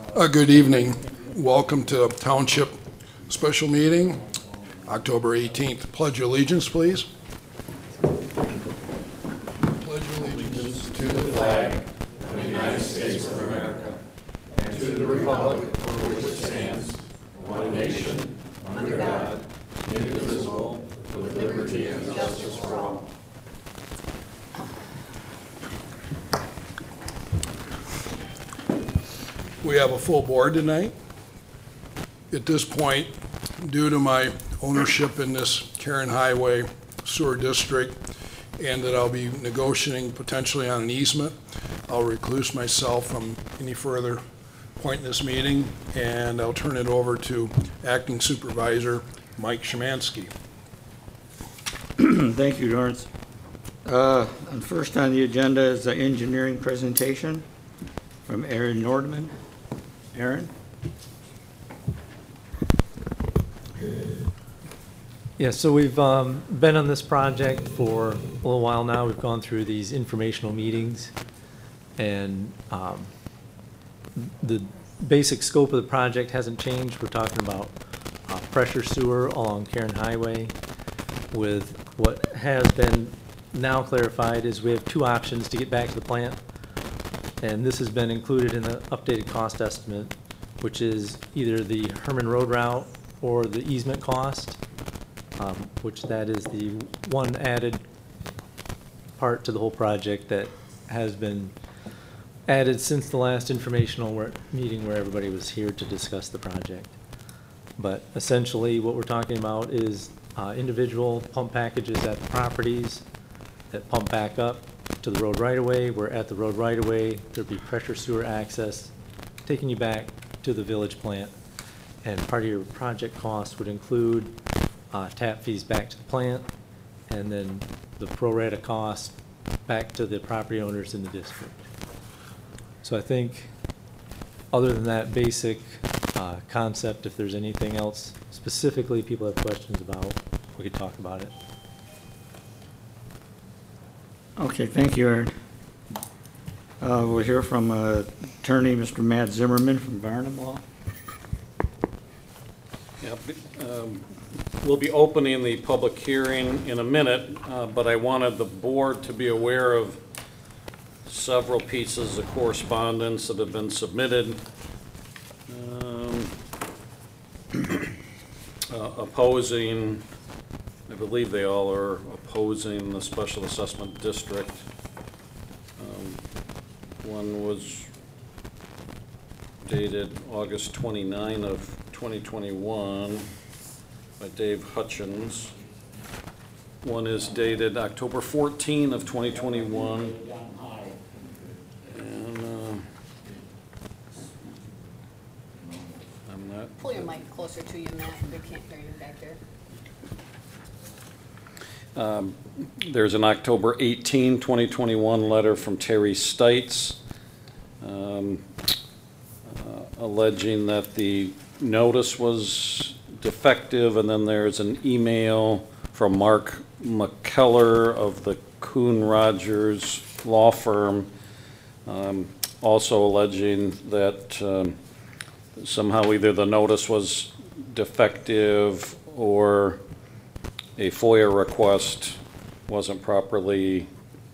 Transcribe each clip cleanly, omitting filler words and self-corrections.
Good evening. Welcome to Township Special Meeting, October 18th. Pledge your allegiance, please. Pledge your allegiance To the flag of the United States of America and to the republic for which it stands, one nation, under God, indivisible, with liberty and justice for all. We have a full board tonight. At this point, due to my ownership in this Karen Highway Sewer District and that I'll be negotiating potentially on an easement, I'll recluse myself from any further point in this meeting, and I'll turn it over to Acting Supervisor Mike Szymanski. Thank you, Lawrence. And first on the agenda is the engineering presentation from Aaron Nordman. Aaron? Yeah, so we've been on this project for a little while now. We've gone through these informational meetings, and the basic scope of the project hasn't changed. We're talking about pressure sewer along Karen Highway. With what has been now clarified is we have two options to get back to the plant, and this has been included in the updated cost estimate, which is either the Herman Road route or the easement cost, which that is the one added part to the whole project that has been added since the last informational meeting where everybody was here to discuss the project. But essentially what we're talking about is individual pump packages at the properties that pump back up to the road right-of-way. Where at the road right-of-way, there'd be pressure sewer access taking you back to the village plant. And part of your project cost would include tap fees back to the plant, and then the pro rata cost back to the property owners in the district. So I think, other than that basic concept, if there's anything else specifically people have questions about, we could talk about it. Okay, thank you, Aaron. We'll hear from attorney Mr. Matt Zimmerman from Barnum Law. Yep. We'll be opening the public hearing in a minute, but I wanted the board to be aware of several pieces of correspondence that have been submitted opposing, I believe they all are opposing the special assessment district. One was dated August 29 of 2021 by Dave Hutchins. One is dated October 14 of 2021. And I'm not. Pull your mic closer to you, Matt. They can't hear you back there. There's an October 18, 2021 letter from Terry Stites alleging that the notice was defective, and then there's an email from Mark McKellar of the Kuhn Rogers law firm also alleging that somehow either the notice was defective or a FOIA request wasn't properly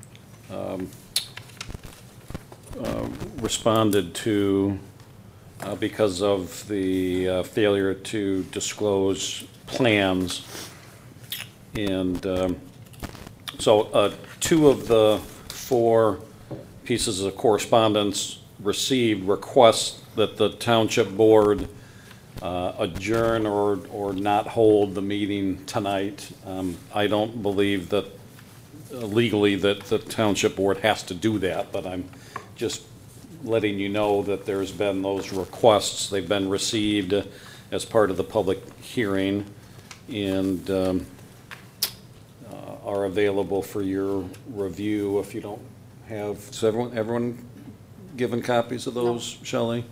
responded to because of the failure to disclose plans. And so two of the four pieces of correspondence received requests that the township board adjourn or not hold the meeting tonight. I don't believe that legally that the township board has to do that, but I'm just letting you know that there's been those requests. They've been received as part of the public hearing and are available for your review if you don't have. So everyone given copies of those, no. Shelley?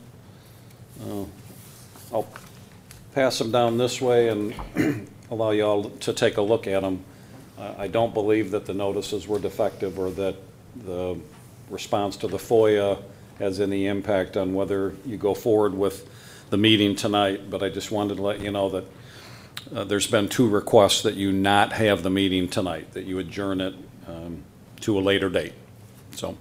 I'll pass them down this way and allow you all to take a look at them. I don't believe that the notices were defective or that the response to the FOIA has any impact on whether you go forward with the meeting tonight, but I just wanted to let you know that there's been 2 requests that you not have the meeting tonight, that you adjourn it to a later date. So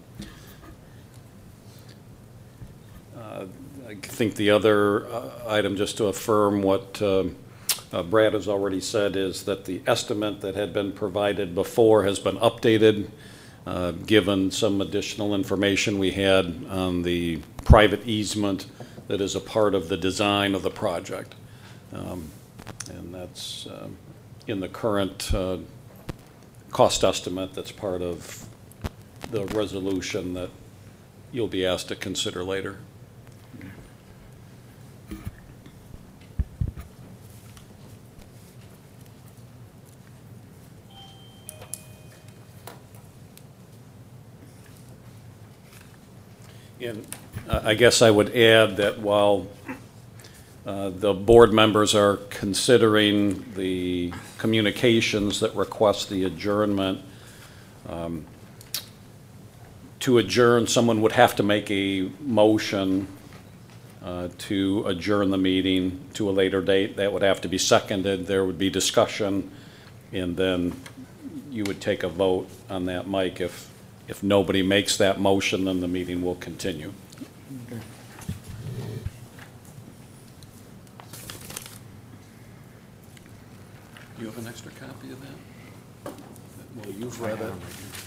I think the other item, just to affirm what Brad has already said, is that the estimate that had been provided before has been updated, given some additional information we had on the private easement that is a part of the design of the project. And that's in the current cost estimate that's part of the resolution that you'll be asked to consider later. And I guess I would add that while the board members are considering the communications that request the adjournment, to adjourn, someone would have to make a motion to adjourn the meeting to a later date. That would have to be seconded. There would be discussion, and then you would take a vote on that, Mike. If nobody makes that motion, then the meeting will continue. Okay. Do you have an extra copy of that? Well, you've read it.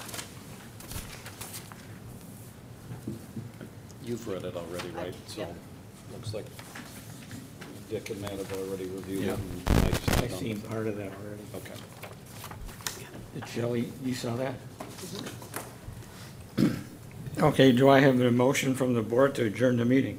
You've read it already, right? So, Yep. looks like Dick and Matt have already reviewed Yeah. it. and Mike's I've done. seen part of that already. Okay. Shelley, you saw that? Okay, do I have a motion from the board to adjourn the meeting?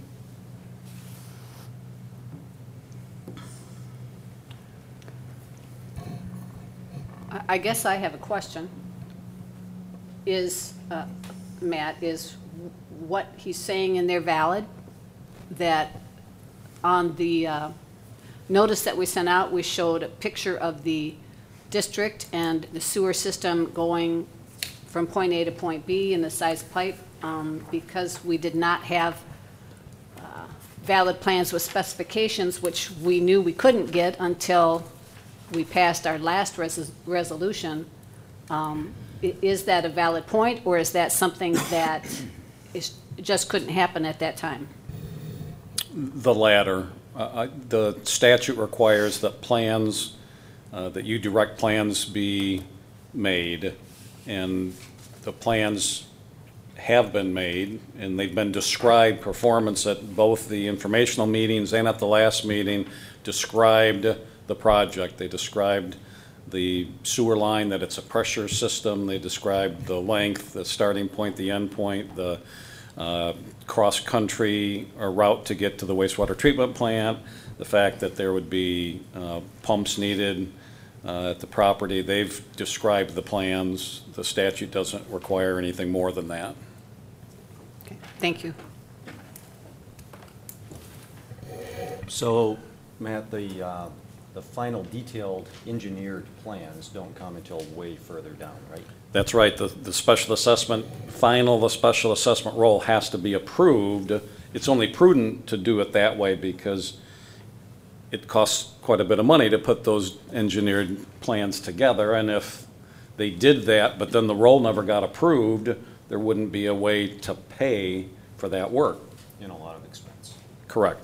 I guess I have a question. Is, Matt, is what he's saying in there valid? That on the notice that we sent out, we showed a picture of the district and the sewer system going from point A to point B and the size of pipe, because we did not have valid plans with specifications, which we knew we couldn't get until we passed our last resolution. Is that a valid point, or is that something that just couldn't happen at that time? The latter. The statute requires that plans, that you direct plans be made, and the plans have been made, and they've been described. Performance at both the informational meetings and at the last meeting described the project. They described the sewer line, that it's a pressure system. They described the length, the starting point, the end point, the cross-country route to get to the wastewater treatment plant, the fact that there would be pumps needed at the property. They've described the plans. The statute doesn't require anything more than that. Okay, thank you. So, Matt, the final detailed engineered plans don't come until way further down, right? That's right. The special assessment, the special assessment roll has to be approved. It's only prudent to do it that way because it costs quite a bit of money to put those engineered plans together. And if they did that, but then the roll never got approved, there wouldn't be a way to pay for that work. And a lot of expense. Correct.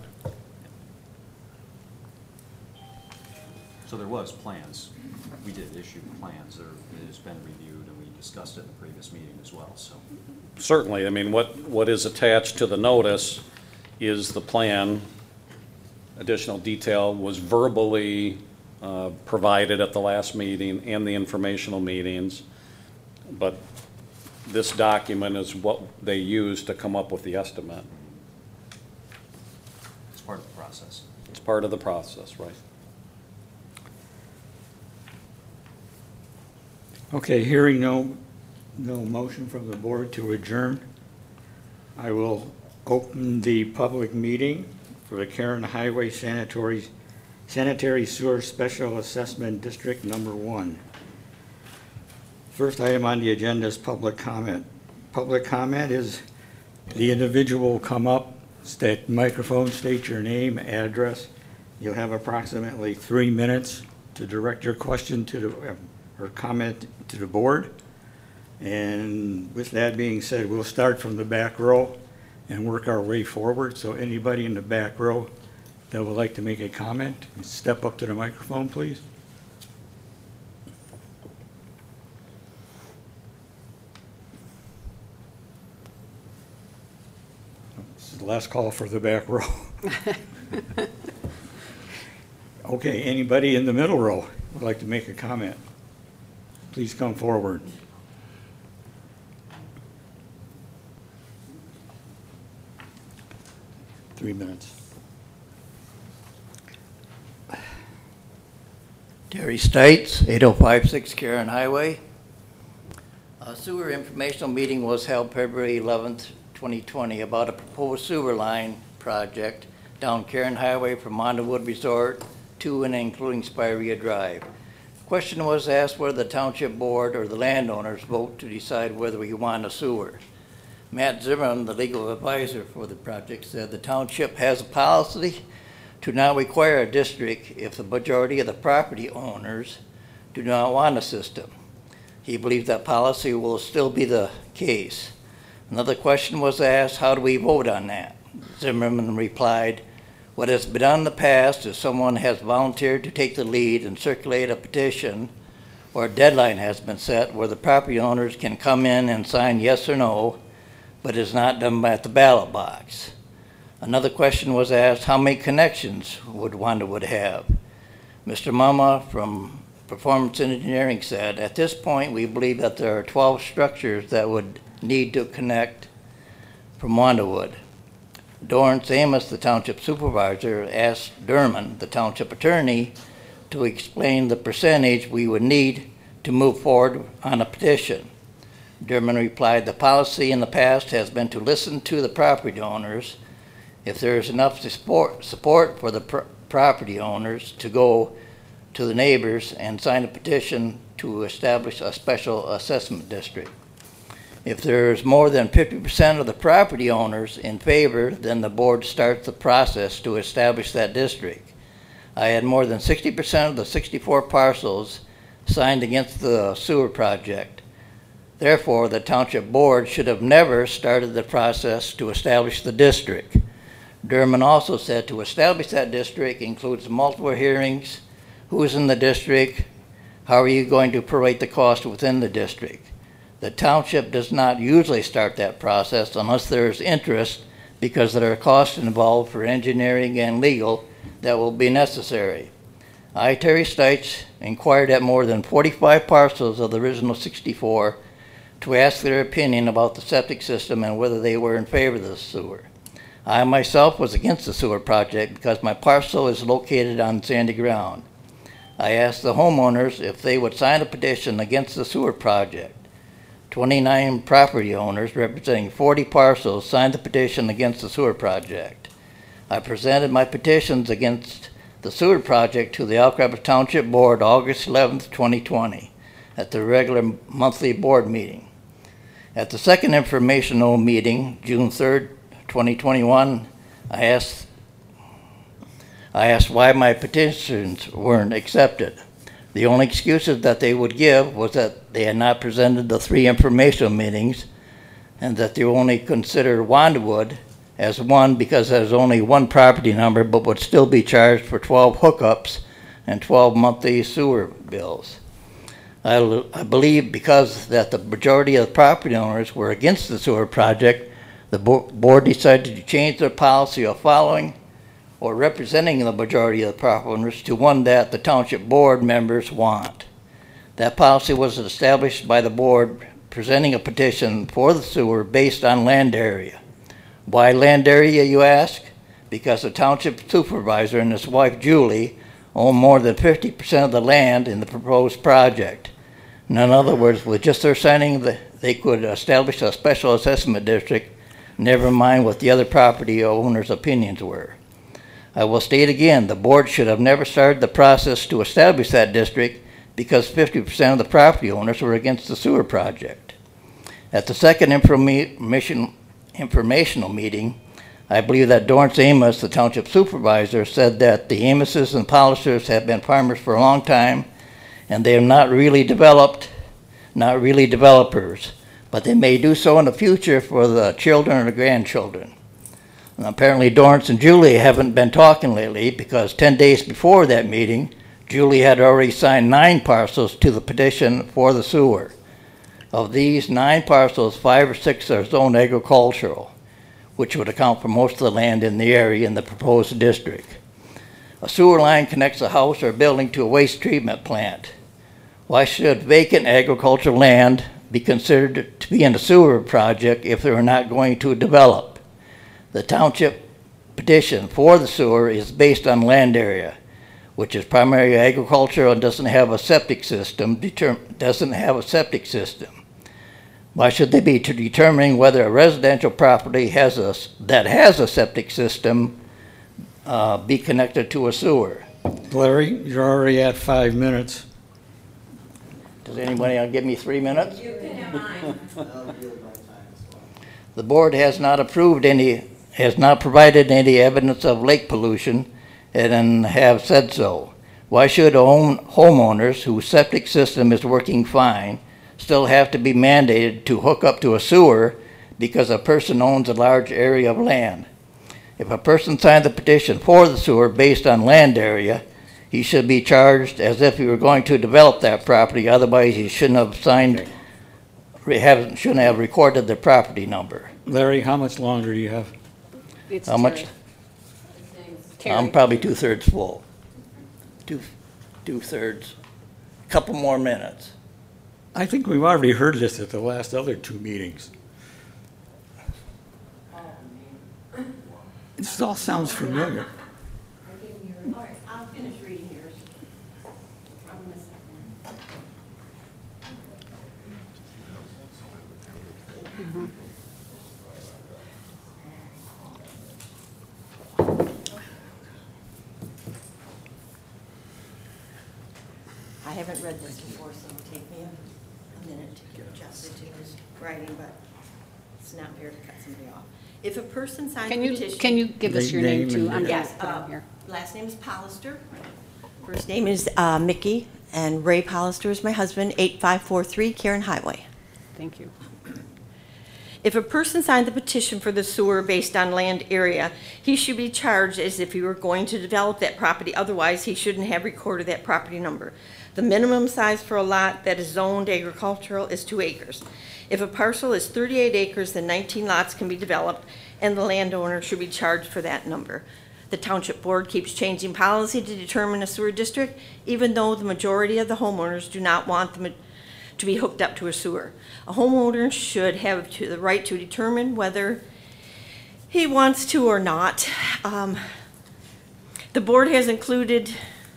So there was plans. We did issue plans. It has been reviewed, and we discussed it in the previous meeting as well, so. Certainly. I mean, what is attached to the notice is the plan. Additional detail was verbally provided at the last meeting and the informational meetings, but this document is what they used to come up with the estimate. It's part of the process. It's part of the process, right? Okay, hearing no motion from the board to adjourn, I will open the public meeting for the Karen Highway Sanitary Sewer Special Assessment District Number 1. First item on the agenda is public comment. Public comment is The individual will come up, state microphone, state your name, address. You'll have approximately 3 minutes to direct your question to the, or comment to the board. And with that being said, we'll start from the back row and work our way forward. So anybody in the back row that would like to make a comment, step up to the microphone, please. This is the last call for the back row. Okay, anybody in the middle row would like to make a comment? Please come forward. Three minutes. Terry Stites, 8056 Karen Highway. A sewer informational meeting was held February 11th, 2020 about a proposed sewer line project down Karen Highway from Montawood Resort to and including Spirea Drive. Question was asked whether the township board or the landowners vote to decide whether we want a sewer. Matt Zimmerman, the legal advisor for the project, said the township has a policy to not require a district if the majority of the property owners do not want a system. He believes that policy will still be the case. Another question was asked, how do we vote on that? Zimmerman replied, what has been done in the past is someone has volunteered to take the lead and circulate a petition, or a deadline has been set where the property owners can come in and sign yes or no, but it's not done at the ballot box. Another question was asked, how many connections would Wanda have? Mr. Mama from Performance Engineering said, at this point we believe that there are 12 structures that would need to connect from Wandawood. Dorrance Amos, the township supervisor, asked Derman, the township attorney, to explain the percentage we would need to move forward on a petition. Derman replied, the policy in the past has been to listen to the property owners. If there is enough support for the property owners to go to the neighbors and sign a petition to establish a special assessment district. If there is more than 50% of the property owners in favor, then the board starts the process to establish that district. I had more than 60% of the 64 parcels signed against the sewer project. Therefore, the township board should have never started the process to establish the district. Derman also said to establish that district includes multiple hearings, who is in the district, how are you going to prorate the cost within the district. The township does not usually start that process unless there is interest because there are costs involved for engineering and legal that will be necessary. I, Terry Stites, inquired at more than 45 parcels of the original 64 to ask their opinion about the septic system and whether they were in favor of the sewer. I myself was against the sewer project because my parcel is located on sandy ground. I asked the homeowners if they would sign a petition against the sewer project. 29 property owners representing 40 parcels signed the petition against the sewer project. I presented my petitions against the sewer project to the Elk Rapids Township Board August 11th, 2020 at the regular monthly board meeting. At the second informational meeting, June 3rd, 2021, I asked why my petitions weren't accepted. The only excuses that they would give was that they had not presented the 3 informational meetings and that they only considered Wandawood as one because there's only one property number but would still be charged for 12 hookups and 12 monthly sewer bills. I believe because that the majority of the property owners were against the sewer project, the board decided to change their policy of following or representing the majority of the property owners to one that the township board members want. That policy was established by the board presenting a petition for the sewer based on land area. Why land area, you ask? Because the township supervisor and his wife Julie own more than 50% of the land in the proposed project. In other words, with just their signing, they could establish a special assessment district, never mind what the other property owners' opinions were. I will state again, the board should have never started the process to establish that district because 50% of the property owners were against the sewer project. At the second information informational meeting, I believe that Dorrance Amos, the township supervisor, said that the Amoses and Polishers have been farmers for a long time, and they are not really developers, but they may do so in the future for the children or the grandchildren. And apparently Dorrance and Julie haven't been talking lately, because 10 days before that meeting, Julie had already signed 9 parcels to the petition for the sewer. Of these 9 parcels, 5 or 6 are zoned agricultural, which would account for most of the land in the area in the proposed district. A sewer line connects a house or building to a waste treatment plant. Why should vacant agricultural land be considered to be in a sewer project if they are not going to develop? The township petition for the sewer is based on land area, which is primarily agricultural and doesn't have a septic system. Why should they be determining whether a residential property that has a septic system be connected to a sewer? Larry, you're already at 5 minutes. Does anybody want to give me 3 minutes? You can have mine. The board has not provided any evidence of lake pollution and have said so. Why should homeowners whose septic system is working fine still have to be mandated to hook up to a sewer because a person owns a large area of land? If a person signed the petition for the sewer based on land area, he should be charged as if he were going to develop that property. Otherwise, he shouldn't have recorded the property number. Larry, how much longer do you have? It's How much? Terry. I'm probably 2/3 full. Two-thirds. Couple more minutes. I think we've already heard this at the last other 2 meetings. This all sounds familiar. All right, I'll finish reading yours. I haven't read this before, so it'll take me a minute to get adjusted to his writing, but it's not fair to cut somebody off. If a person signs a petition. Can you give us your name Name too? and- I'm Yes, gonna put on here. last name is Pollister. First name is Mickey, and Ray Pollister is my husband, 8543 Karen Highway. Thank you. If a person signed the petition for the sewer based on land area, he should be charged as if he were going to develop that property. Otherwise, he shouldn't have recorded that property number. The minimum size for a lot that is zoned agricultural is 2 acres. If a parcel is 38 acres, then 19 lots can be developed, and the landowner should be charged for that number. The township board keeps changing policy to determine a sewer district, even though the majority of the homeowners do not want them to be hooked up to a sewer. A homeowner should have the right to determine whether he wants to or not. The board has included,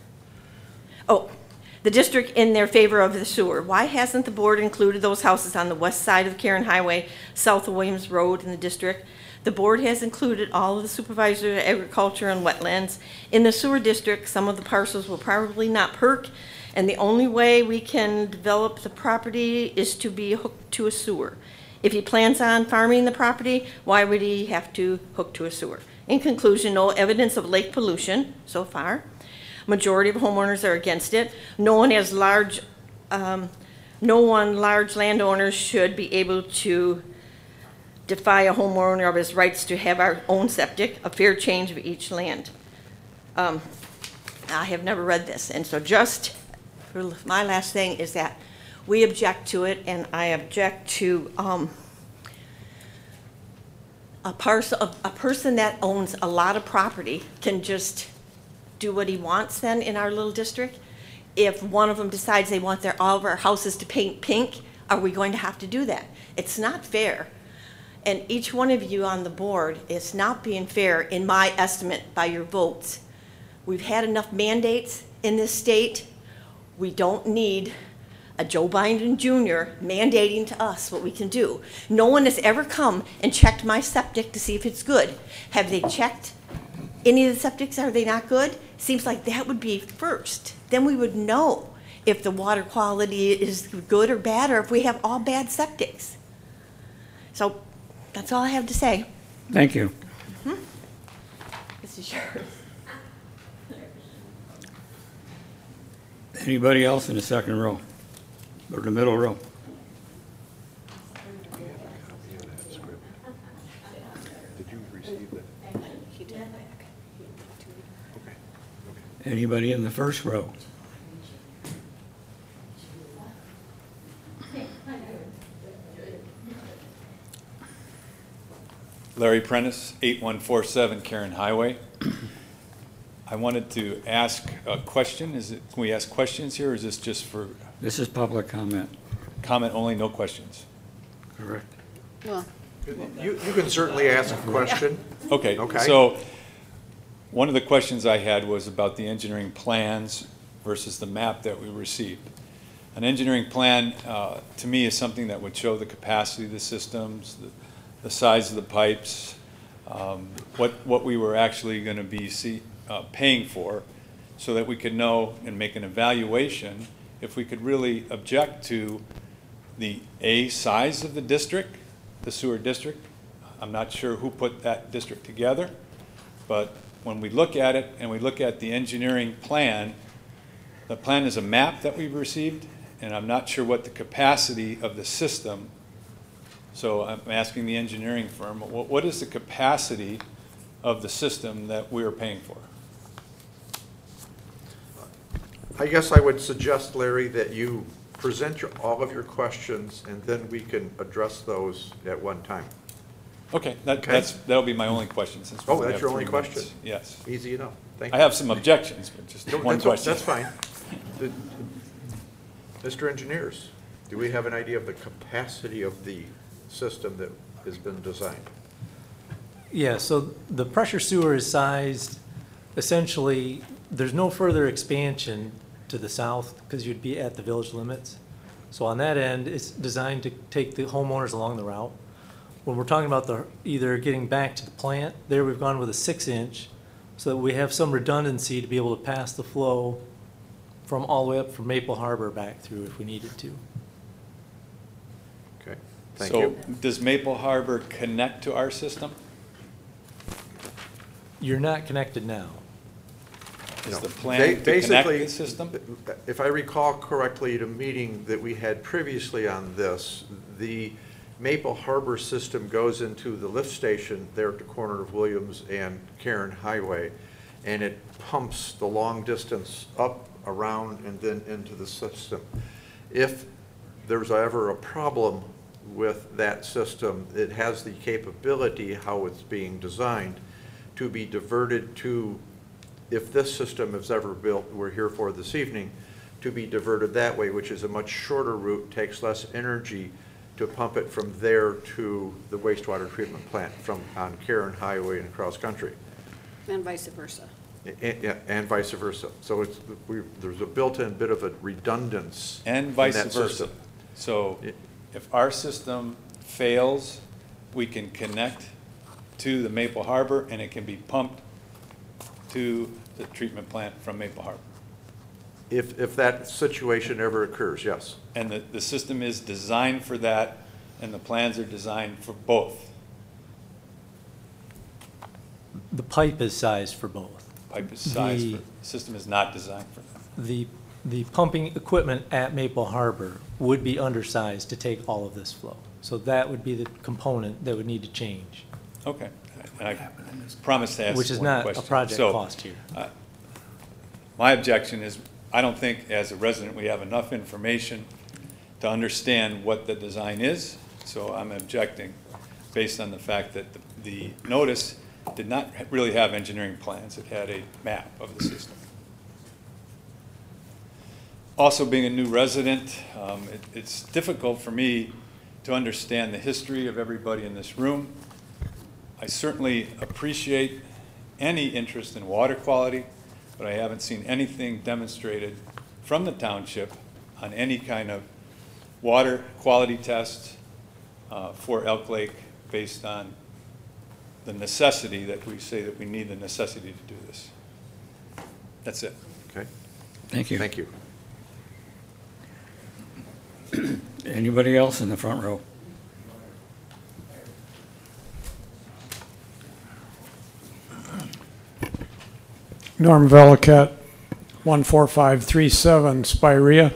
the district in their favor of the sewer. Why hasn't the board included those houses on the west side of Karen Highway, south of Williams Road in the district? The board has included all of the supervisor of agriculture and wetlands. In the sewer district, some of the parcels will probably not perk, and the only way we can develop the property is to be hooked to a sewer. If he plans on farming the property, why would he have to hook to a sewer? In conclusion, no evidence of lake pollution so far. Majority of homeowners are against it. No one large landowners should be able to defy a homeowner of his rights to have our own septic, a fair change of each land. I have never read this, and so just my last thing is that we object to it, and I object to a person that owns a lot of property can just do what he wants then in our little district. If one of them decides they want all of our houses to paint pink, are we going to have to do that? It's not fair. And each one of you on the board is not being fair, in my estimate, by your votes. We've had enough mandates in this state. We don't need a Joe Biden Jr. mandating to us what we can do. No one has ever come and checked my septic to see if it's good. Have they checked any of the septics? Are they not good? Seems like that would be first. Then we would know if the water quality is good or bad, or if we have all bad septics. So That's all I have to say. Thank you. This is yours. Anybody else in the second row or the middle row? Did you receive that? Anybody in the first row? Larry Prentice, 8147 Karen Highway. I wanted to ask a question. Can we ask questions here, or is this just for This is public comment. comment only, no questions? Correct. Well, You can certainly ask a question. Okay. Okay. So one of the questions I had was about the engineering plans versus the map that we received. An engineering plan, to me, is something that would show the capacity of the systems, the size of the pipes, what we were actually going to be paying for, so that we could know and make an evaluation if we could really object to the size of the district, the sewer district. I'm not sure who put that district together, but when we look at it and we look at the engineering plan, the plan is a map that we've received, and I'm not sure what the capacity of the system. So I'm asking the engineering firm, what is the capacity of the system that we are paying for? I guess I would suggest, Larry, that you present all of your questions, and then we can address those at one time. Okay, Okay. that'll be my only question, since we Oh, only that's have your only 3 minutes. question? Yes. Easy enough. Thank you. I have some objections, but just No, one that's- question. That's fine. Mr. Engineers, do we have an idea of the capacity of the system that has been designed? Yeah, so the pressure sewer is sized, essentially, there's no further expansion to the south because you'd be at the village limits. So on that end, it's designed to take the homeowners along the route. When we're talking about either getting back to the plant, there we've gone with a 6-inch so that we have some redundancy to be able to pass the flow from all the way up from Maple Harbor back through if we needed to. Okay, thank So you. does Maple Harbor connect to our system? You're not connected now. Is No. the plan to connect Basically, the system? If I recall correctly, at a meeting that we had previously on this, the Maple Harbor system goes into the lift station there at the corner of Williams and Karen Highway, and it pumps the long distance up, around, and then into the system. If there's ever a problem with that system, it has the capability, how it's being designed, to be diverted to, if this system is ever built, we're here for this evening, to be diverted that way, which is a much shorter route, takes less energy to pump it from there to the wastewater treatment plant on Karen Highway and across country, and vice versa. and vice versa. So there's a built-in bit of a redundance And in vice that versa. system. So if our system fails, we can connect to the Maple Harbor and it can be pumped to the treatment plant from Maple Harbor. If that situation ever occurs, yes. And the system is designed for that, and the plans are designed for both. The pipe is sized for both. Pipe is sized The- for, the system is not designed for that. The pumping equipment at Maple Harbor would be undersized to take all of this flow. So that would be the component that would need to change, Okay. And I promise to ask which is one not a question. project So, cost here. My objection is, I don't think as a resident we have enough information to understand what the design is, so I'm objecting based on the fact that the notice did not really have engineering plans. It had a map of the system. Also, being a new resident, it's difficult for me to understand the history of everybody in this room. I certainly appreciate any interest in water quality, but I haven't seen anything demonstrated from the township on any kind of water quality test for Elk Lake based on the necessity that we say that we need the necessity to do this. That's it. Okay, Thank you. thank you. Anybody else in the front row? Norm Velikat, 14537 Spirea.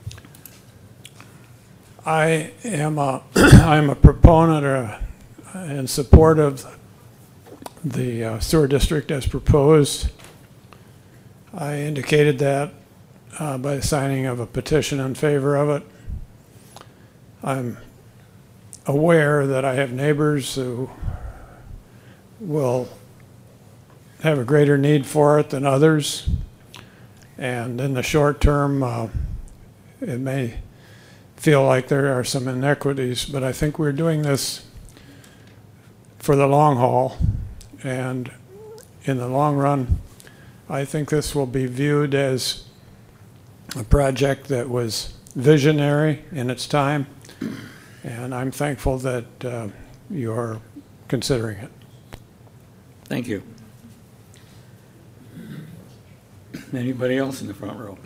I am I'm a proponent in support of the sewer district as proposed. I indicated that by the signing of a petition in favor of it. I'm aware that I have neighbors who will have a greater need for it than others. And in the short term, it may feel like there are some inequities, but I think we're doing this for the long haul. And in the long run, I think this will be viewed as a project that was visionary in its time. And I'm thankful that you're considering it. Thank you. Anybody else in the front row?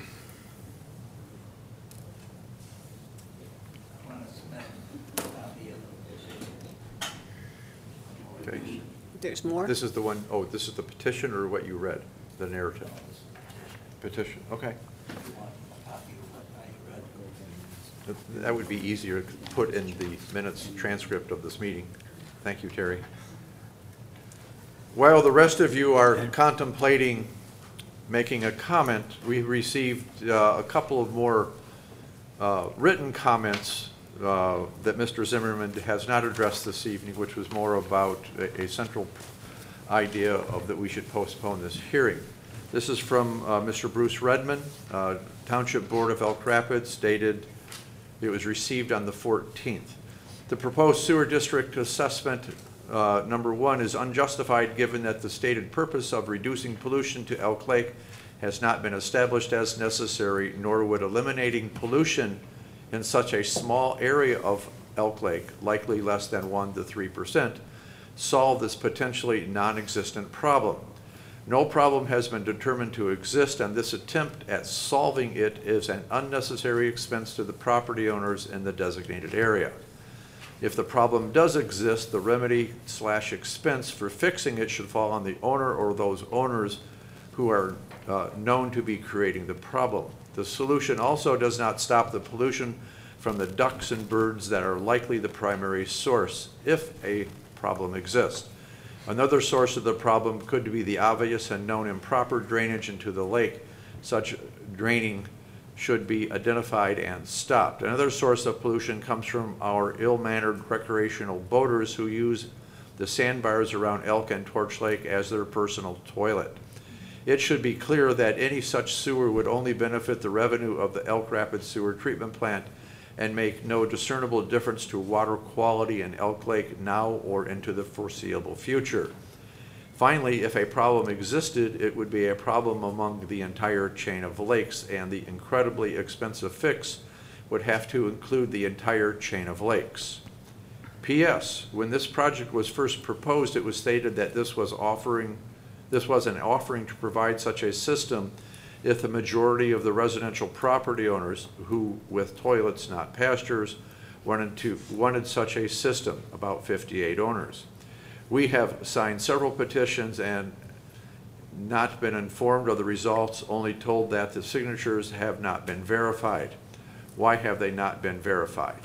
Okay. There's more? This is the one, oh, this is the petition or what you read, the narrative? Petition, okay. That would be easier to put in the minutes transcript of this meeting. Thank you, Terry. While the rest of you are contemplating making a comment, we received a couple of more written comments that Mr. Zimmerman has not addressed this evening, which was more about a central idea of that we should postpone this hearing. This is from Mr. Bruce Redman, Township Board of Elk Rapids, dated, it was received on the 14th. The proposed sewer district assessment number 1 is unjustified given that the stated purpose of reducing pollution to Elk Lake has not been established as necessary, nor would eliminating pollution in such a small area of Elk Lake, likely less than 1 to 3%, solve this potentially non-existent problem. No problem has been determined to exist, and this attempt at solving it is an unnecessary expense to the property owners in the designated area. If the problem does exist, the remedy/expense for fixing it should fall on the owner or those owners who are known to be creating the problem. The solution also does not stop the pollution from the ducks and birds that are likely the primary source, if a problem exists. Another source of the problem could be the obvious and known improper drainage into the lake. Such draining should be identified and stopped. Another source of pollution comes from our ill-mannered recreational boaters who use the sandbars around Elk and Torch Lake as their personal toilet. It should be clear that any such sewer would only benefit the revenue of the Elk Rapids Sewer Treatment Plant and make no discernible difference to water quality in Elk Lake now or into the foreseeable future. Finally, if a problem existed, it would be a problem among the entire chain of lakes, and the incredibly expensive fix would have to include the entire chain of lakes. P.S. When this project was first proposed, it was stated that this was an offering to provide such a system if the majority of the residential property owners, who with toilets not pastures, wanted such a system, about 58 owners. We have signed several petitions and not been informed of the results, only told that the signatures have not been verified. Why have they not been verified?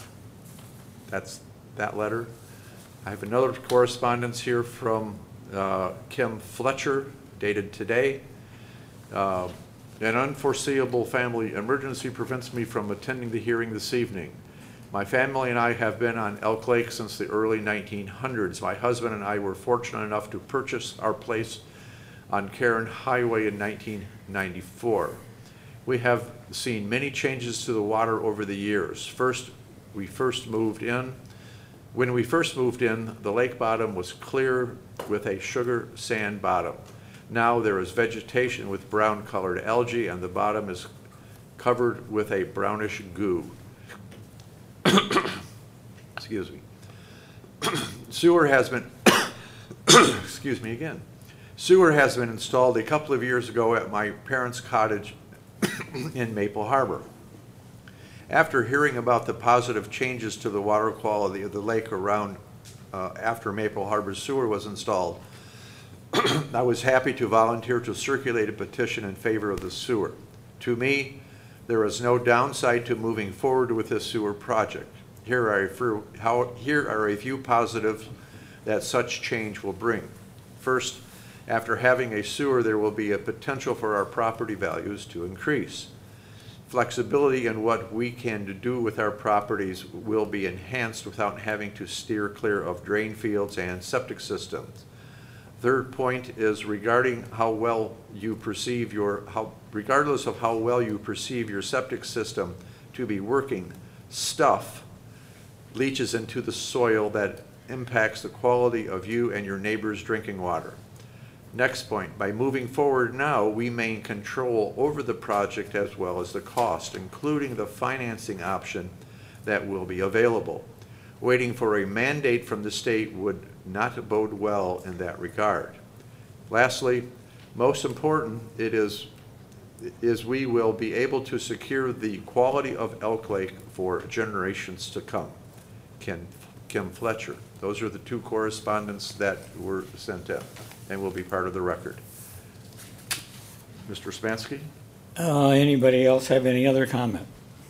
That's that letter. I have another correspondence here from Kim Fletcher, dated today. An unforeseeable family emergency prevents me from attending the hearing this evening. My family and I have been on Elk Lake since the early 1900s. My husband and I were fortunate enough to purchase our place on Karen Highway in 1994. We have seen many changes to the water over the years. When we first moved in, the lake bottom was clear with a sugar sand bottom. Now there is vegetation with brown colored algae, and the bottom is covered with a brownish goo. Excuse me. Sewer has been, excuse me again. Sewer has been installed a couple of years ago at my parents' cottage in Maple Harbor. After hearing about the positive changes to the water quality of the lake around after Maple Harbor sewer was installed, I was happy to volunteer to circulate a petition in favor of the sewer. To me, there is no downside to moving forward with this sewer project. Here are a few positives that such change will bring. First, after having a sewer, there will be a potential for our property values to increase. Flexibility in what we can do with our properties will be enhanced without having to steer clear of drain fields and septic systems. Third point is regarding regardless of how well you perceive your septic system to be working, stuff leaches into the soil that impacts the quality of you and your neighbor's drinking water. Next point, by moving forward now, we maintain control over the project as well as the cost, including the financing option that will be available. Waiting for a mandate from the state would not bode well in that regard. Lastly, most important, is we will be able to secure the quality of Elk Lake for generations to come. Kim Fletcher. Those are the two correspondents that were sent in and will be part of the record. Mr. Spansky? Anybody else have any other comment?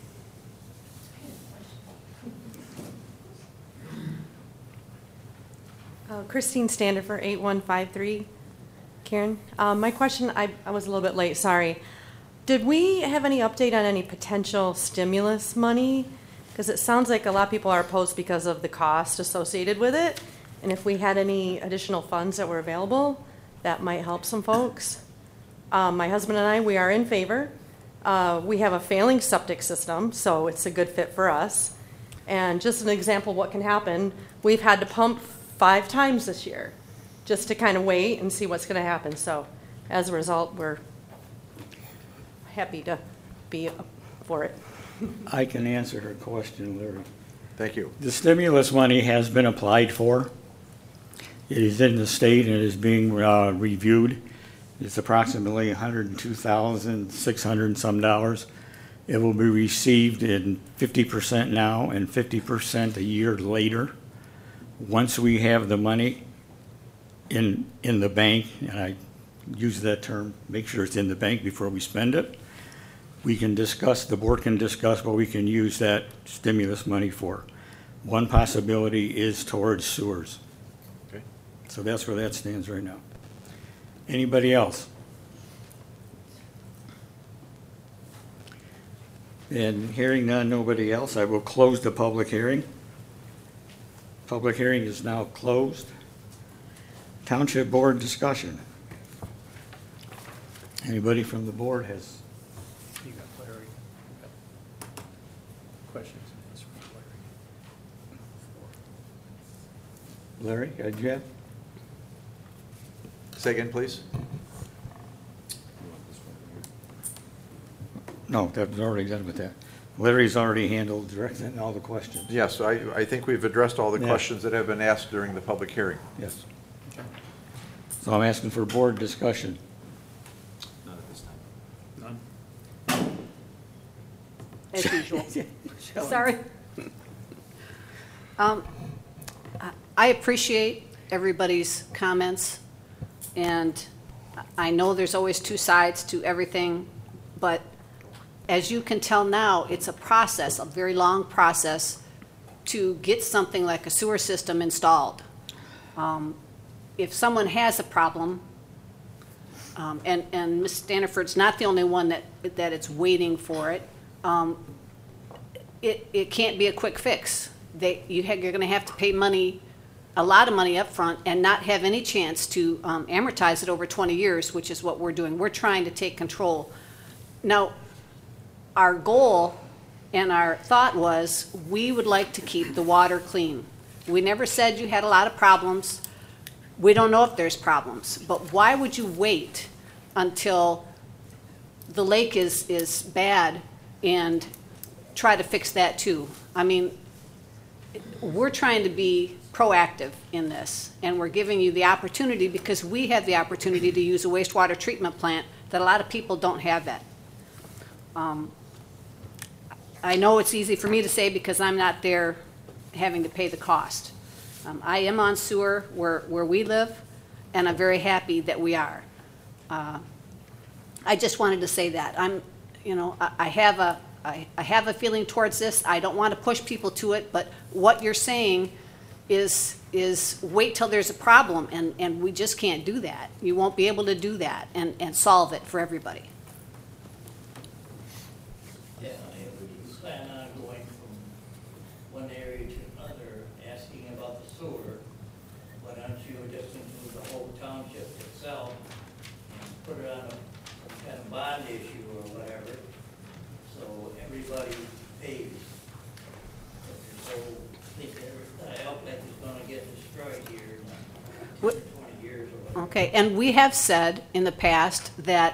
Christine Standifer, 8153. Karen, my question, I was a little bit late, sorry. Did we have any update on any potential stimulus money? Because it sounds like a lot of people are opposed because of the cost associated with it. And if we had any additional funds that were available, that might help some folks. My husband and I, we are in favor. We have a failing septic system, so it's a good fit for us. And just an example of what can happen, we've had to pump 5 times this year just to kind of wait and see what's going to happen. So as a result, we're happy to be up for it. I can answer her question, Larry. Thank you. The stimulus money has been applied for. It is in the state and it is being reviewed. It's approximately $102,600 and some dollars. It will be received in 50% now and 50% a year later. Once we have the money in the bank, and I use that term, make sure it's in the bank before we spend it, we can discuss, the board can discuss what we can use that stimulus money for. One possibility is towards sewers. Okay. So that's where that stands right now. Anybody else? And hearing none, nobody else, I will close the public hearing. Public hearing is now closed. Township board discussion. Anybody from the board has? You got Larry. Questions? Larry, did you have? Say again, please. No, that was already done with that. Larry's already handled directing all the questions. Yes, I think we've addressed all the Yeah. questions that have been asked during the public hearing. Yes. So I'm asking for board discussion. None at this time. None? As usual. Sorry. I appreciate everybody's comments, and I know there's always two sides to everything, but as you can tell now, it's a process, a very long process, to get something like a sewer system installed. If someone has a problem, and Ms. Standiford's not the only one that it's waiting for it, it can't be a quick fix. You're going to have to pay money, a lot of money up front, and not have any chance to amortize it over 20 years, which is what we're doing. We're trying to take control. Now, our goal and our thought was we would like to keep the water clean. We never said you had a lot of problems. We don't know if there's problems, but why would you wait until the lake is bad and try to fix that too? I mean, we're trying to be proactive in this, and we're giving you the opportunity because we have the opportunity to use a wastewater treatment plant that a lot of people don't have that. I know it's easy for me to say because I'm not there having to pay the cost. I am on sewer where we live, and I'm very happy that we are. I just wanted to say that. I have a feeling towards this. I don't want to push people to it, but what you're saying is wait till there's a problem, and we just can't do that. You won't be able to do that and solve it for everybody. Yeah, if we plan on going from one area to another, asking about the sewer, why don't you just include the whole township itself and put it on some kind of bond issue or whatever, so everybody pays. So the outlet is gonna get destroyed here in 10 or 20 years or whatever. Okay, and we have said in the past that,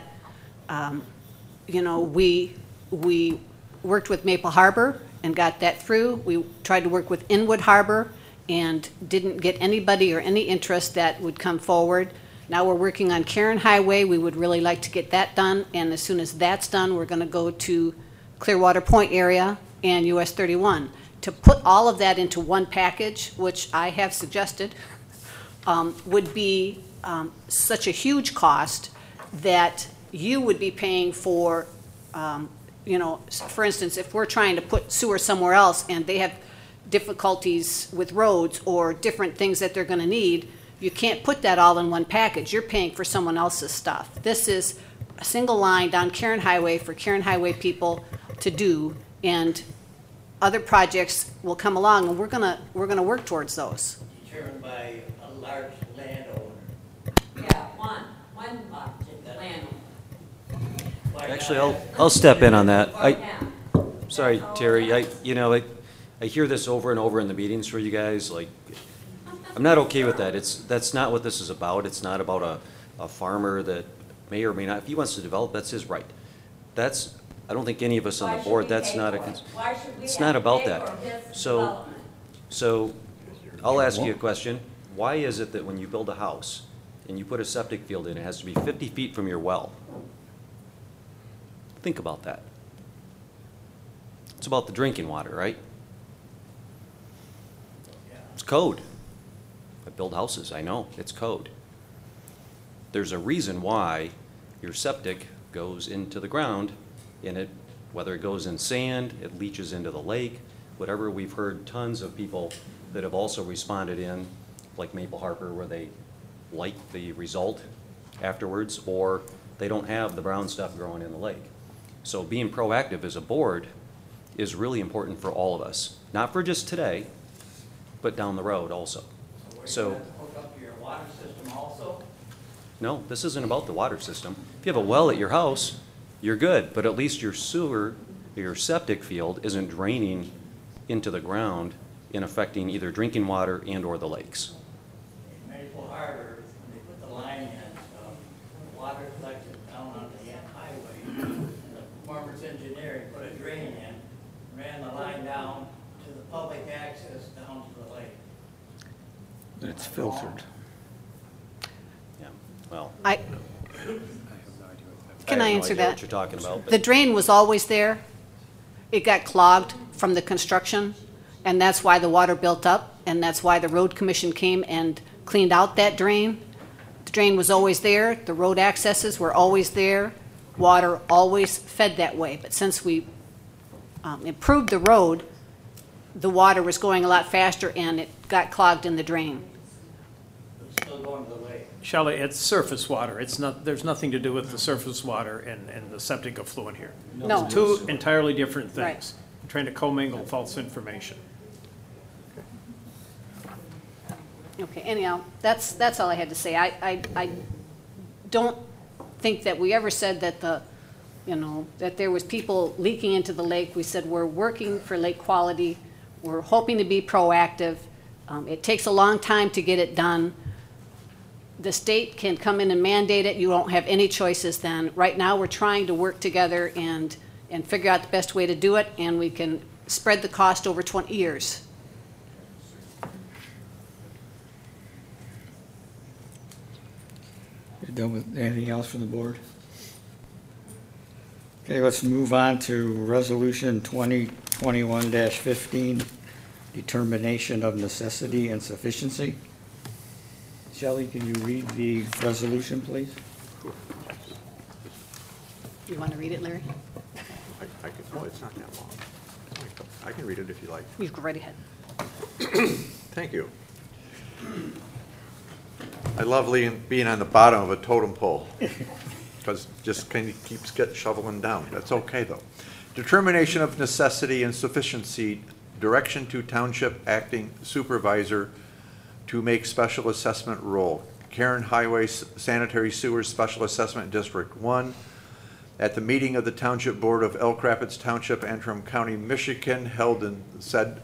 we worked with Maple Harbor and got that through. We tried to work with Inwood Harbor and didn't get anybody or any interest that would come forward. Now we're working on Karen Highway. We would really like to get that done, and as soon as that's done, we're going to go to Clearwater Point area and US 31. To put all of that into one package, which I have suggested, would be such a huge cost that you would be paying for, for instance, if we're trying to put sewer somewhere else and they have difficulties with roads or different things that they're going to need, you can't put that all in one package. You're paying for someone else's stuff. This is a single line down Karen Highway for Karen Highway people to do, and other projects will come along, and we're gonna work towards those. Determined by a large landowner. Yeah, one landowner. Actually, I'll step in on that. Sorry, Terry, I hear this over and over in the meetings for you guys, like, I'm not okay with that. That's not what this is about. It's not about a farmer that may or may not, if he wants to develop, that's his right. I don't think any of us on the board, that's not it's not about that. So I'll ask you a question. Why is it that when you build a house and you put a septic field in, it has to be 50 feet from your well? Think about that. It's about the drinking water, right? It's code. I build houses, I know, it's code. There's a reason why your septic goes into the ground, whether it goes in sand, it leaches into the lake, whatever. We've heard tons of people that have also responded in, like Maple Harbor, where they like the result afterwards, or they don't have the brown stuff growing in the lake. So being proactive as a board is really important for all of us, not for just today, but down the road also. So hook up to your water system also? No, this isn't about the water system. If you have a well at your house, you're good, but at least your sewer, your septic field isn't draining into the ground and affecting either drinking water and or the lakes. In Maple Harbor, when they put the line in, the water collected down on the highway, and the performance engineering put a drain in, ran the line down to the public access down to the lake. It's filtered. Yeah, well. Can I answer have no idea that? what you're talking about. But The drain was always there. It got clogged from the construction, and that's why the water built up, and that's why the road commission came and cleaned out that drain. The drain was always there. The road accesses were always there. Water always fed that way. But since we improved the road, the water was going a lot faster, and it got clogged in the drain. It's still going to the lake. Shelley, it's surface water. There's nothing to do with the surface water and the septic effluent here. No. Two entirely different things. Right. I'm trying to commingle false information. Okay, anyhow, that's all I had to say. I don't think that we ever said that that there was people leaking into the lake. We said we're working for lake quality. We're hoping to be proactive. It takes a long time to get it done. The state can come in and mandate it. You don't have any choices then. Right now, we're trying to work together and figure out the best way to do it, and we can spread the cost over 20 years. You done with anything else from the board? Okay, let's move on to Resolution 2021-15, Determination of Necessity and Sufficiency. Shelley, can you read the resolution, please? You want to read it, Larry? I can, oh, it's not that long. I can read it if you like. You go right ahead. Thank you. I love being on the bottom of a totem pole, because just kind of keeps shoveling down. That's okay, though. Determination of necessity and sufficiency, direction to Township Acting Supervisor to make special assessment role. Karen Highway Sanitary Sewer Special Assessment District 1. At the meeting of the Township Board of Elk Rapids Township, Antrim County, Michigan, held in said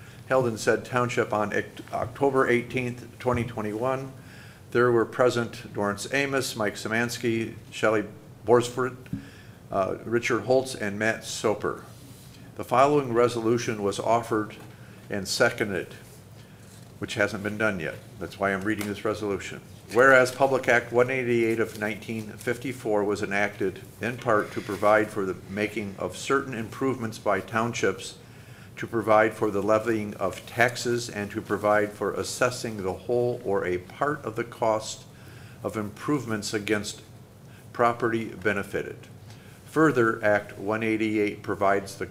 township on October 18th, 2021. There were present Dorrance Amos, Mike Szymanski, Shelley Borsford, Richard Holtz, and Matt Soper. The following resolution was offered and seconded, which hasn't been done yet. That's why I'm reading this resolution. Whereas Public Act 188 of 1954 was enacted in part to provide for the making of certain improvements by townships, to provide for the levying of taxes, and to provide for assessing the whole or a part of the cost of improvements against property benefited. Further, Act 188 provides that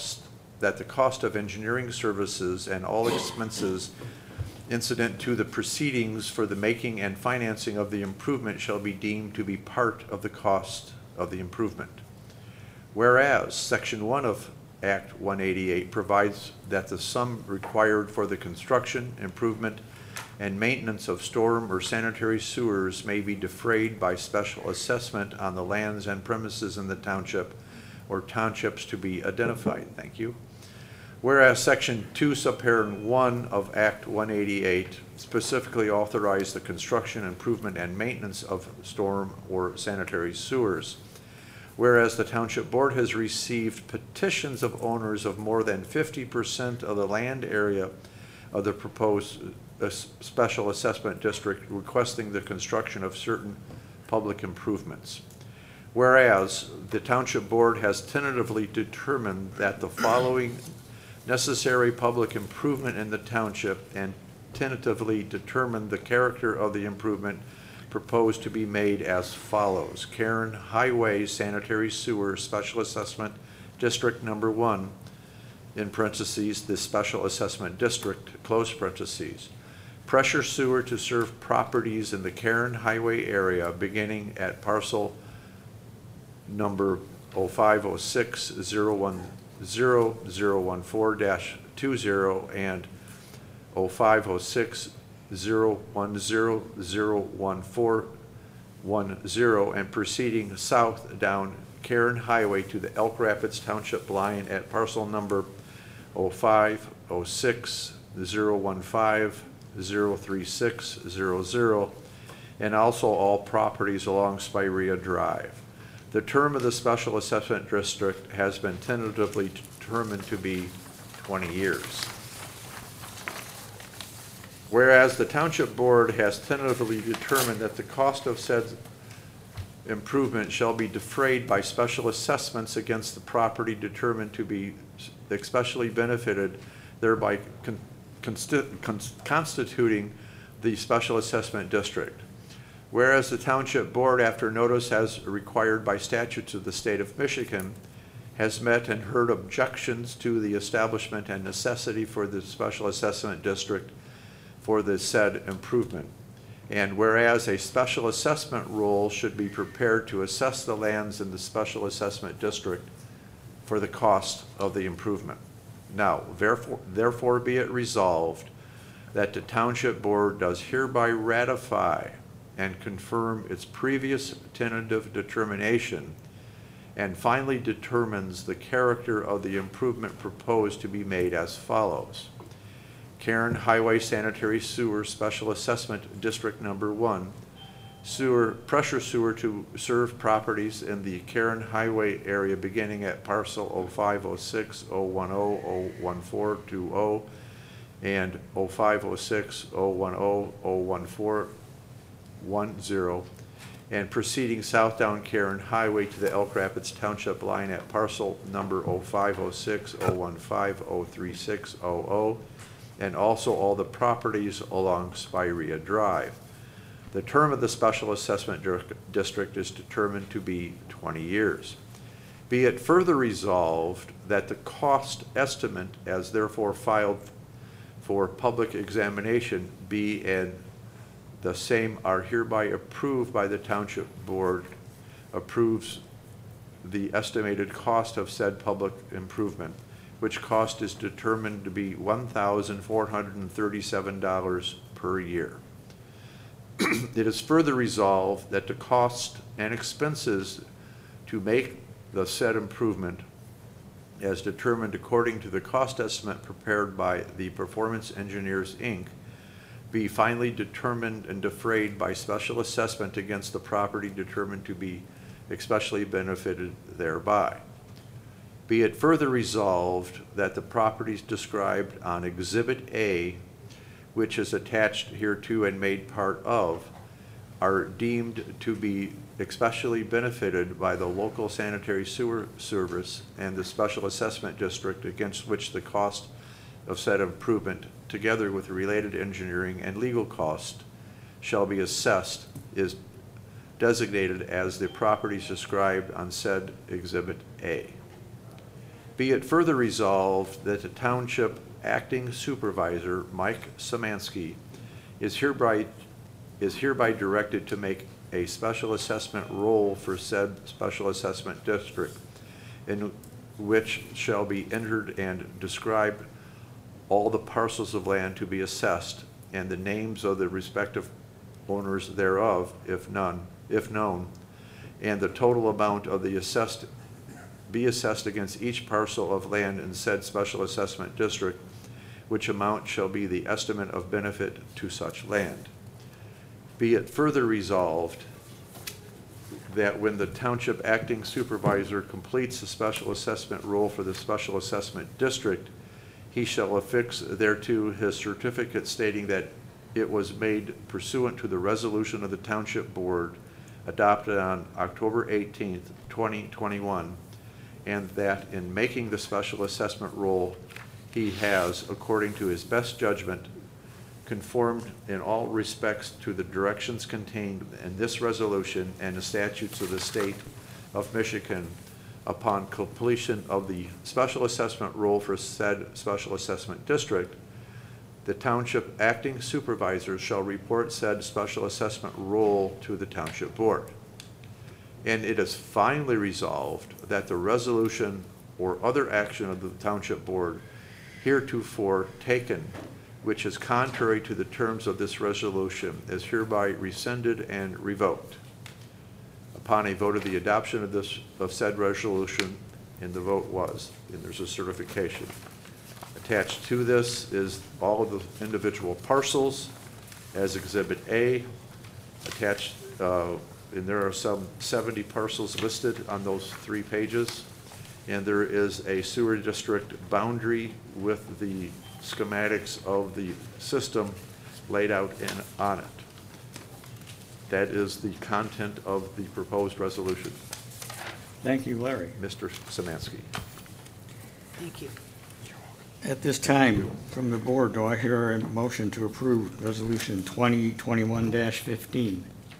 the cost of engineering services and all expenses incident to the proceedings for the making and financing of the improvement shall be deemed to be part of the cost of the improvement. Whereas Section 1 of Act 188 provides that the sum required for the construction, improvement, and maintenance of storm or sanitary sewers may be defrayed by special assessment on the lands and premises in the township or townships to be identified. Thank you. Whereas Section 2, Subparagraph 1 of Act 188 specifically authorized the construction, improvement, and maintenance of storm or sanitary sewers. Whereas the Township Board has received petitions of owners of more than 50% of the land area of the proposed special assessment district requesting the construction of certain public improvements. Whereas the Township Board has tentatively determined that the following necessary public improvement in the township and tentatively determined the character of the improvement proposed to be made as follows. Karen Highway Sanitary Sewer Special Assessment District Number 1, in parentheses, the Special Assessment District, close parentheses. Pressure sewer to serve properties in the Karen Highway area beginning at parcel number 0506-010-014-20 and 0506-010-01410 and proceeding south down Karen Highway to the Elk Rapids Township line at parcel number 0506-015-03600 and also all properties along Spirea Drive. The term of the Special Assessment District has been tentatively determined to be 20 years. Whereas the Township Board has tentatively determined that the cost of said improvement shall be defrayed by special assessments against the property determined to be especially benefited, thereby constituting the Special Assessment District. Whereas the Township Board, after notice as required by statutes of the state of Michigan, has met and heard objections to the establishment and necessity for the Special Assessment District for the said improvement. And whereas a special assessment role should be prepared to assess the lands in the Special Assessment District for the cost of the improvement. Now, therefore be it resolved that the Township Board does hereby ratify and confirm its previous tentative determination and finally determines the character of the improvement proposed to be made as follows. Karen Highway Sanitary Sewer Special Assessment District Number 1, pressure sewer to serve properties in the Karen Highway area beginning at parcel 0506-010-01420 and 0506-010-01410 and proceeding south down Karen Highway to the Elk Rapids Township line at parcel number 0506-015-03600 and also all the properties along Spirea Drive. The term of the special assessment district is determined to be 20 years. Be it further resolved that the cost estimate as therefore filed for public examination be and the same are hereby approved by the Township Board, approves the estimated cost of said public improvement, which cost is determined to be $1,437 per year. It is further resolved that the cost and expenses to make the said improvement as determined according to the cost estimate prepared by the Performance Engineers, Inc., be finally determined and defrayed by special assessment against the property determined to be especially benefited thereby. Be it further resolved that the properties described on Exhibit A, which is attached hereto and made part of, are deemed to be especially benefited by the local sanitary sewer service and the special assessment district against which the cost of said improvement, together with related engineering and legal cost, shall be assessed, is designated as the properties described on said Exhibit A. Be it further resolved that the Township Acting Supervisor, Mike Szymanski, is hereby directed to make a special assessment roll for said special assessment district, in which shall be entered and described all the parcels of land to be assessed and the names of the respective owners thereof, if known, and the total amount of the assessed be assessed against each parcel of land in said special assessment district, which amount shall be the estimate of benefit to such land. Be it further resolved that when the Township Acting Supervisor completes the special assessment roll for the special assessment district, he shall affix thereto his certificate stating that it was made pursuant to the resolution of the Township Board adopted on October 18th, 2021, and that in making the special assessment roll, he has, according to his best judgment, conformed in all respects to the directions contained in this resolution and the statutes of the state of Michigan. Upon completion of the special assessment roll for said special assessment district, the Township Acting Supervisor shall report said special assessment roll to the Township Board. And it is finally resolved that the resolution or other action of the Township Board heretofore taken, which is contrary to the terms of this resolution, is hereby rescinded and revoked. Upon a vote of the adoption of said resolution, and the vote was, and there's a certification. Attached to this is all of the individual parcels as Exhibit A. Attached, and there are some 70 parcels listed on those 3 pages. And there is a sewer district boundary with the schematics of the system laid out on it. That is the content of the proposed resolution. Thank you, Larry. Mr. Szymanski. Thank you. At this time, from the board, do I hear a motion to approve Resolution 2021-15?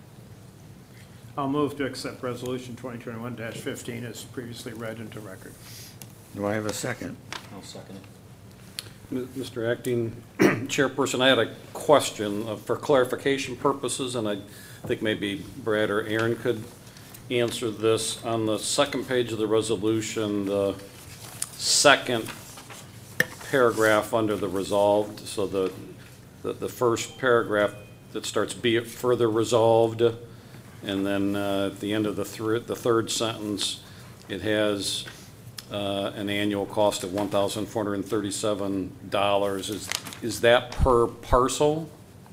I'll move to accept Resolution 2021-15 as previously read into record. Do I have a second? I'll second it. Mr. Acting Chairperson, I had a question for clarification purposes, and I think maybe Brad or Aaron could answer this. On the second page of the resolution, the second paragraph under the resolved, so the first paragraph that starts "be it further resolved," and then at the end of the third sentence, it has an annual cost of $1,437. Is that per parcel?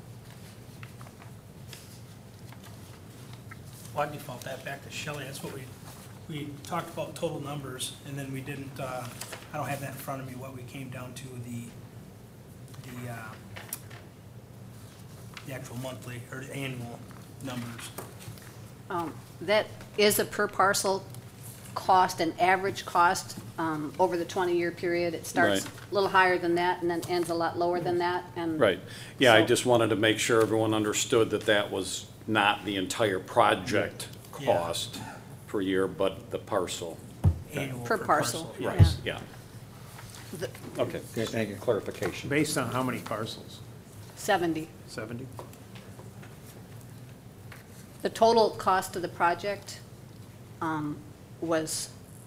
Well, I'd default that back to Shelley. That's what we talked about total numbers, and then we didn't, I don't have that in front of me, what we came down to the actual monthly or the annual numbers. That is a per parcel cost, an average cost over the 20-year period. It starts Right. a little higher than that and then ends a lot lower than that. And Right. Yeah, I so- just wanted to make sure everyone understood that that was not the entire project Yeah. cost per year, but the parcel. Annual Per for parcel. Right, yeah. The- Okay, Okay, thank you. clarification. Based on how many parcels? 70. 70? The total cost of the project was,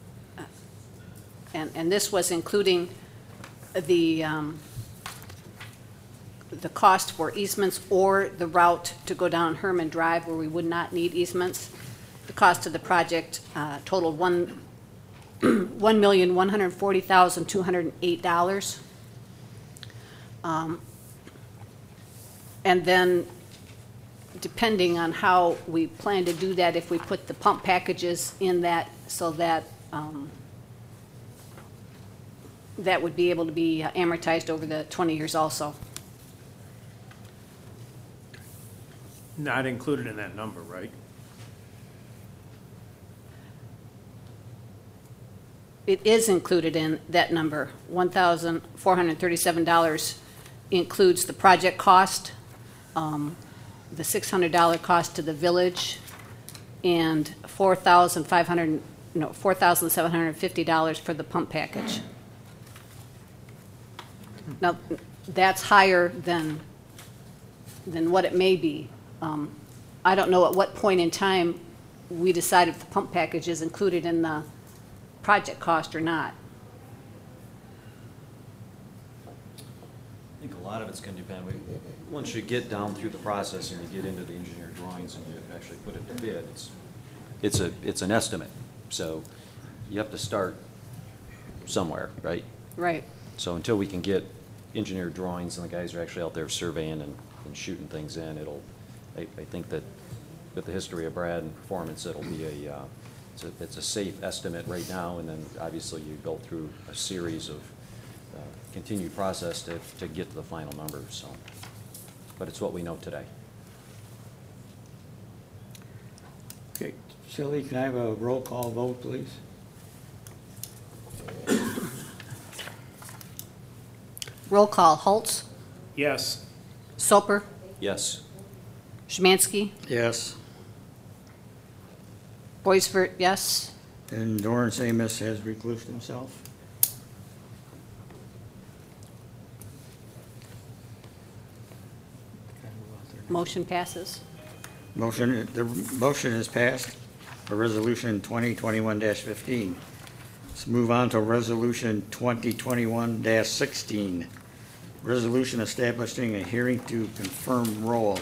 and this was including the cost for easements or the route to go down Herman Drive where we would not need easements. The cost of the project totaled $1,140,208. And then, depending on how we plan to do that, if we put the pump packages in that, so that that would be able to be amortized over the 20 years also. Not included in that number, right? It is included in that number. $1,437 includes the project cost, the $600 cost to the village, and $4,750 for the pump package. Now, that's higher than what it may be. I don't know at what point in time we decide if the pump package is included in the project cost or not. I think a lot of it's going to depend, once you get down through the process and you get into the engineered drawings and you actually put it to bid, it's an estimate. So you have to start somewhere, right? Right. So until we can get engineered drawings and the guys are actually out there surveying and shooting things in, I think that with the history of Brad and performance, it'll be it's a safe estimate right now, and then obviously you go through a series of continued process to get to the final numbers, so. But it's what we know today. Okay, Shelley, can I have a roll call vote, please? Roll call. Holtz, Yes. Soper, Yes. Szymanski, Yes. Boisvert, yes. And Dorrance Amos has reclused himself. Motion passes. The motion is passed for resolution 2021-15. Let's move on to resolution 2021-16. Resolution establishing a hearing to confirm roll.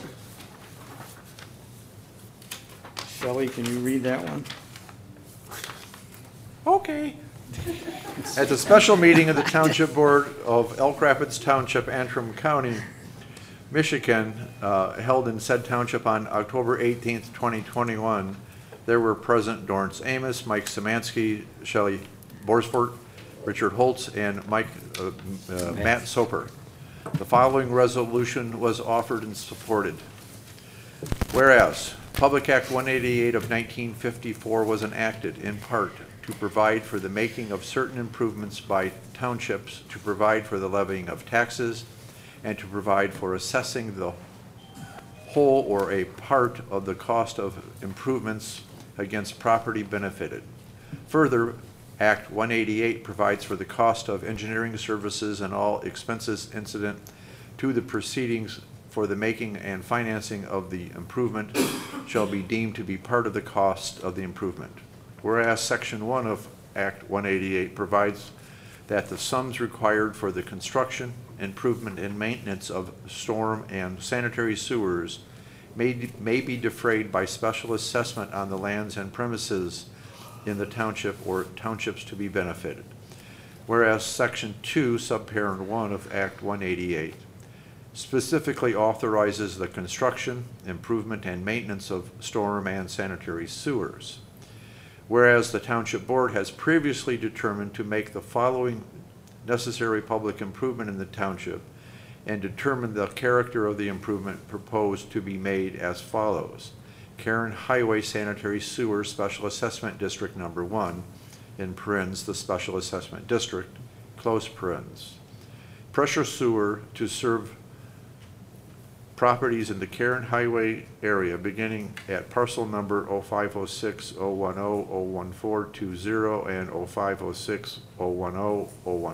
Shelley, can you read that one? Okay. At the special meeting of the Township Board of Elk Rapids Township, Antrim County, Michigan, held in said township on October 18th, 2021, there were present Dorrance Amos, Mike Szymanski, Shelley Boisvert, Richard Holtz, and Matt Soper. The following resolution was offered and supported. Whereas Public Act 188 of 1954 was enacted in part to provide for the making of certain improvements by townships, to provide for the levying of taxes, and to provide for assessing the whole or a part of the cost of improvements against property benefited. Further, Act 188 provides for the cost of engineering services and all expenses incident to the proceedings for the making and financing of the improvement shall be deemed to be part of the cost of the improvement. Whereas Section 1 of Act 188 provides that the sums required for the construction, improvement, and maintenance of storm and sanitary sewers may be defrayed by special assessment on the lands and premises in the township or townships to be benefited. Whereas Section 2, subparent 1 of Act 188 specifically authorizes the construction, improvement, and maintenance of storm and sanitary sewers. Whereas the Township Board has previously determined to make the following necessary public improvement in the township and determined the character of the improvement proposed to be made as follows. Karen Highway Sanitary Sewer Special Assessment District Number 1, in parens, the Special Assessment District, close parens. Pressure sewer to serve properties in the Karen Highway area beginning at parcel number 0506 010 01420 and 0506 010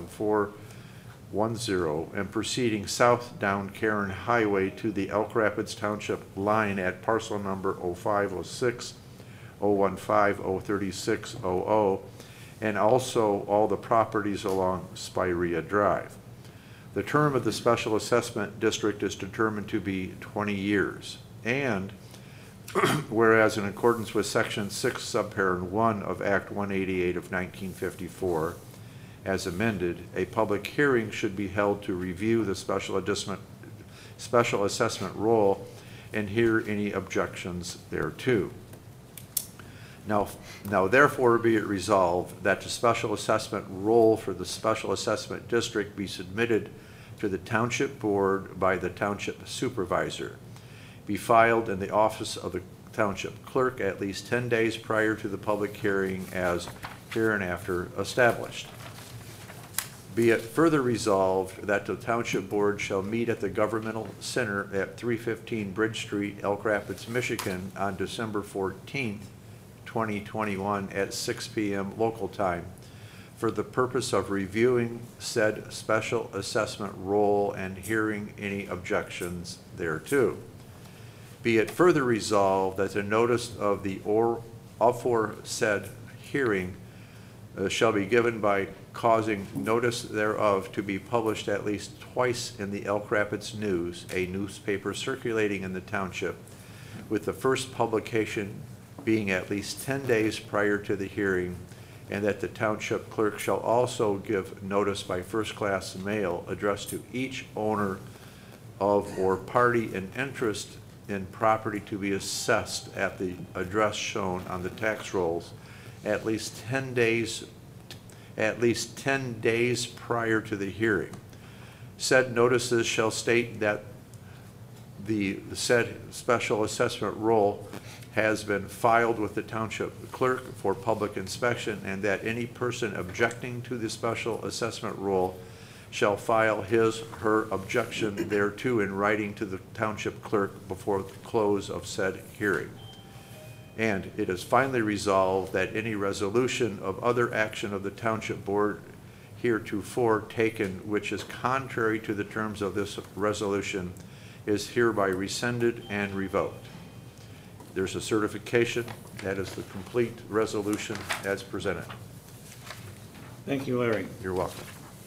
01410 and proceeding south down Karen Highway to the Elk Rapids Township line at parcel number 0506 015 03600 and also all the properties along Spirea Drive. The term of the Special Assessment District is determined to be 20 years. And whereas in accordance with Section 6, Subparent 1 of Act 188 of 1954, as amended, a public hearing should be held to review the special assessment roll and hear any objections thereto. Now therefore be it resolved that the special assessment roll for the Special Assessment District be submitted to the Township Board by the Township Supervisor, be filed in the office of the Township Clerk at least 10 days prior to the public hearing as hereinafter established. Be it further resolved that the Township Board shall meet at the Governmental Center at 315 Bridge Street, Elk Rapids, Michigan on December 14th, 2021 at 6 p.m. local time for the purpose of reviewing said special assessment roll and hearing any objections thereto. Be it further resolved that the notice of the aforesaid hearing shall be given by causing notice thereof to be published at least twice in the Elk Rapids News, a newspaper circulating in the township, with the first publication being at least 10 days prior to the hearing, and that the township clerk shall also give notice by first-class mail addressed to each owner of or party in interest in property to be assessed at the address shown on the tax rolls at least 10 days prior to the hearing. Said notices shall state that the said special assessment roll has been filed with the township clerk for public inspection, and that any person objecting to the special assessment roll shall file her objection thereto in writing to the township clerk before the close of said hearing. And it is finally resolved that any resolution of other action of the Township Board heretofore taken which is contrary to the terms of this resolution is hereby rescinded and revoked. There's a certification. That is the complete resolution as presented. Thank you, Larry. You're welcome.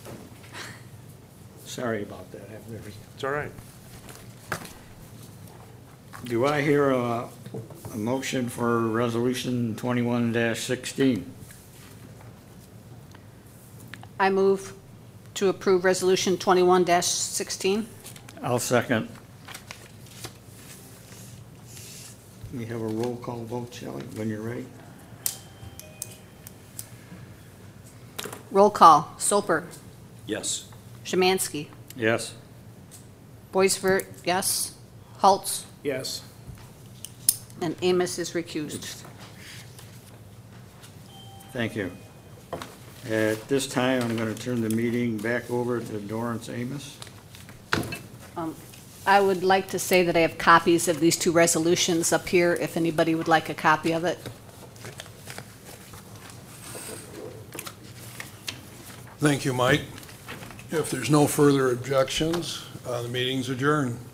Sorry about that. It's all right. Do I hear a motion for Resolution 21-16? I move to approve Resolution 21-16. I'll second. We have a roll call vote, Shelley, when you're ready. Roll call. Soper. Yes. Szymanski. Yes. Boisvert, yes. Haltz. Yes. And Amos is recused. Thank you. At this time, I'm going to turn the meeting back over to Dorrance Amos. I would like to say that I have copies of these two resolutions up here, if anybody would like a copy of it. Thank you, Mike. If there's no further objections, the meeting's adjourned.